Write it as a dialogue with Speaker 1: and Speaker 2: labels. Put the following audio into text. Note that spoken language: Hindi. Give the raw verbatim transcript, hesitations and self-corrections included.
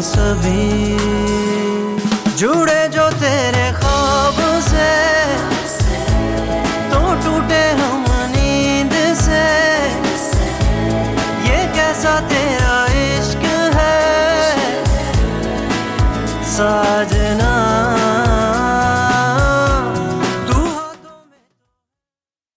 Speaker 1: सभी जुड़े जो तेरे ख्वाब से, तो टूटे हम नींद से। ये कैसा तेरा इश्क है साजना।